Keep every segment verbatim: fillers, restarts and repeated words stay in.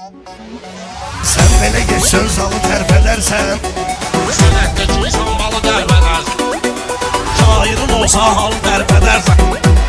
Sen belə geç söz alı tərf edərsən, Sənətdəki sambalı dərb edərsən, şairin olsa halı dərb edərsən.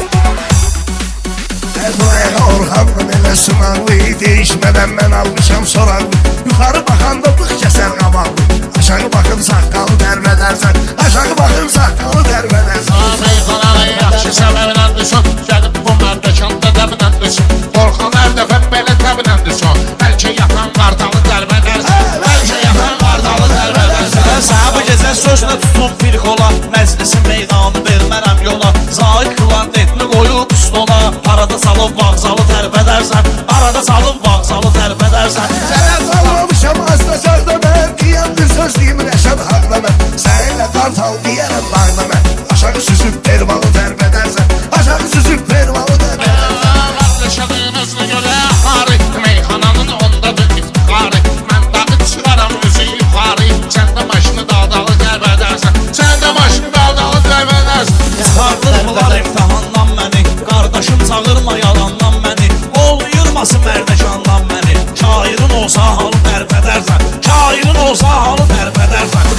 Əzraya Orxanla elə sınavı, değişmədən mən almışam sorağı. Yuxarı baxanda bıq kəsər qabağı, aşağı baxım saqqalı dərb edərsən, aşağı baxım saqqalı dərb edərsən. Meyxananı yaxşı səbəbləndirsən, gəlib bu mərdəkanda dəbinəndirsən. Orxan hər dəfə belə dəbinəndirsən, bəlkə yatan qardalı dərb edərsən, bəlkə yatan qardalı dərb edərsən. Sənə bu gecə sözlə tutun firqola, məclisin meydanı vermərəm yola. Zahid qılan etini qoyub üstona, arada salıb vağzalı tərb edərsən, arada salıb vağzalı tərb edərsən. Sənə salmamışam asla sözdə mən, qiyamdır söz deyim rəşad haqla mən. Sənlə qartal deyərəm bağla mən, aşağı süzüb pervalı dərb edərsən, aşağı süzüb pervalı dərb edərsən. Rəşadınızla görə xari, meyxananın ondadır iftiqarı. Mən dağı çıxaram üzü yuxarı, sən də maşını daldalı dərb edərsən, sən də maşını daldalı dərb edərsən. Çıxardırmılar imtihandan məni, qardaşım çağırma yalandan məni. Olmayırmasın mərdəkandan məni, şairin olsa halı tərb edərsən, şairin olsa halı tərb edərsən.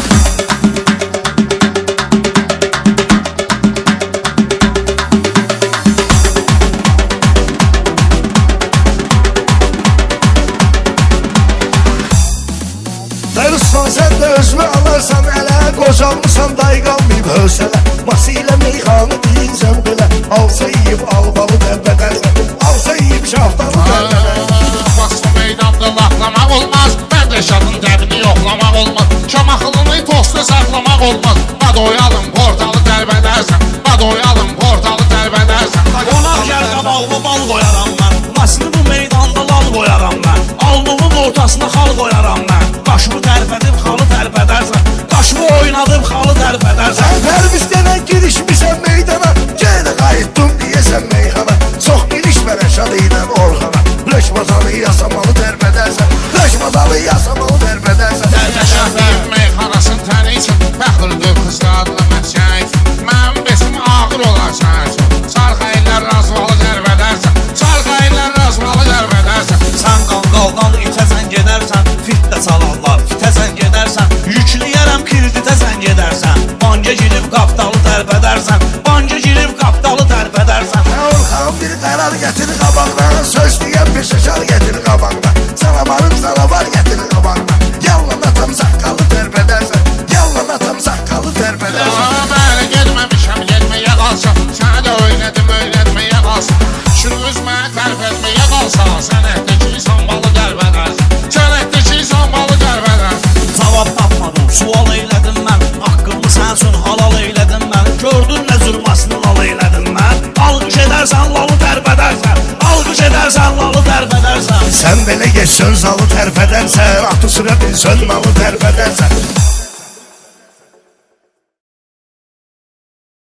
Dərussan sən də özünü alarsan ələ, qocalmısan day qalmayıb hövsələ. Ması ilə meyxanı deyirsən belə, alsa yiyib albalı dərb edərsən, alsa yiyib şaftalı dərb edərsən. Basma meydanda laqlamaq olmaz, mərdəşadın dəbini yoxlamaq olmaz, şamaxılını tostu saxlamaq olmaz. Badoyalım portalı dərb edərsən, badoyalım portalı dərb edərsən. Qonaq gəl qabağıma bal qoyaram mən, masını bu meydanda lal qoyaram mən, alnımın ortasına xal qoyaram mən. Qaşımı tərb edib xalı tərb edərsən, qaşımı oynadıb xalı tərb edərsən. Sən pərvistənə girişmişsən meydana, gələ qayıtdım deyəsən meyxana. Çox girişmə Rəşad ilə Orxana, Rəşmadalı yasamalı dərb edərsən, Rəşmadalı yasamalı dərb edərsən. Mərdəşad meyxanasın tənisin, fəxrdir qızlarla məşəyik. Mənim besim ağır olar sənəsin, sarxa ilə razvalı dərb edərsən, sarxa ilə razvalı dərb edərsən. Sən qanqaldan itəsən gedərsən, fitdə salarlar, fitəsən gedərsən, yükləyərəm kirditə sən gedərsən, banca girib qaptalı tərb edərsən, banca girib qaptalı tərb edərsən. Orxan bir qərar gətir qabağına, söz deyən bir şəkar gətir qabağına, sana varım sana var gətir qabağına, yalan atam saqqalı dərb edərsən, yalan atam saqqalı dərb edərsən. Bəli, getməmişəm, getməyə qalsam, sənə də öyrədim, öyrətməyə qalsam. Şunu üzməni tərf etməyə qalsam, sənətdəki sambalı dərb edərsən, sənətdəki sambalı dərb edərsən. Cavab tapmadım, sual eylədim mən, haqqımı sən üçün halal eylədim mən. Gördün nə zülmasını lal eylədim mən, alqış edərsən lalı tərb edərsən, alqış edərsən lalı tərb edərsən. Sən belə geç söz alı tərf edərsən, atı sürə bilsən malı tərf edərsən.